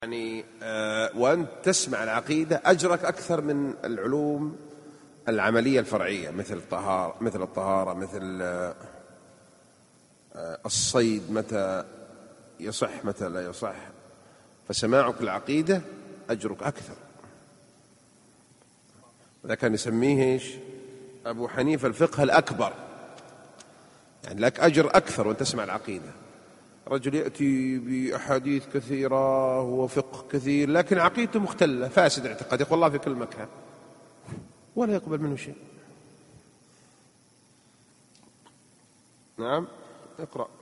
يعني وأنت تسمع العقيدة أجرك أكثر من العلوم العملية الفرعية، مثل الطهارة، مثل الصيد، متى يصح متى لا يصح. فسماعك العقيدة أجرك أكثر. وذا كان يسميه إيش أبو حنيفة الفقه الأكبر، يعني لك أجر أكثر وأنت تسمع العقيدة. رجل يأتي بأحاديث كثيرة وفقه كثير، لكن عقيدته مختلة، فاسد اعتقاد، يقول الله في كل مكان ولا يقبل منه شيء. نعم، اقرأ.